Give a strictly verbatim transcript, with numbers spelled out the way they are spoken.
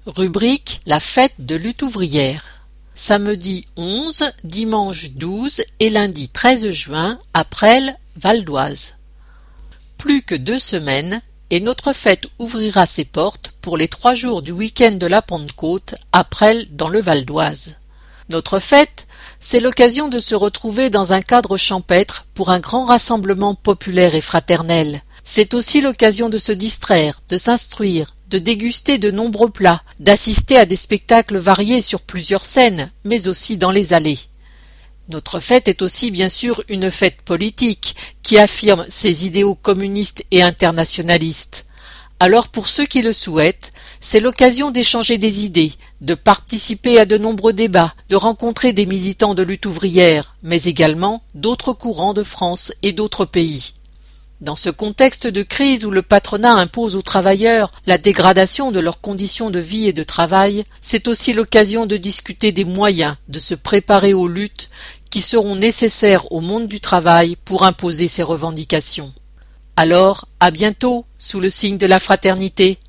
Rubrique La fête de lutte ouvrière. Samedi onze, dimanche douze et lundi treize juin à Presles, Val d'Oise. Plus que deux semaines et notre fête ouvrira ses portes pour les trois jours du week-end de la Pentecôte à Presles dans le Val d'Oise. Notre fête, c'est l'occasion de se retrouver dans un cadre champêtre pour un grand rassemblement populaire et fraternel. C'est aussi l'occasion de se distraire, de s'instruire, de déguster de nombreux plats, d'assister à des spectacles variés sur plusieurs scènes, mais aussi dans les allées. Notre fête est aussi bien sûr une fête politique, qui affirme ses idéaux communistes et internationalistes. Alors pour ceux qui le souhaitent, c'est l'occasion d'échanger des idées, de participer à de nombreux débats, de rencontrer des militants de lutte ouvrière, mais également d'autres courants de France et d'autres pays. Dans ce contexte de crise où le patronat impose aux travailleurs la dégradation de leurs conditions de vie et de travail, c'est aussi l'occasion de discuter des moyens de se préparer aux luttes qui seront nécessaires au monde du travail pour imposer ses revendications. Alors, à bientôt, sous le signe de la fraternité.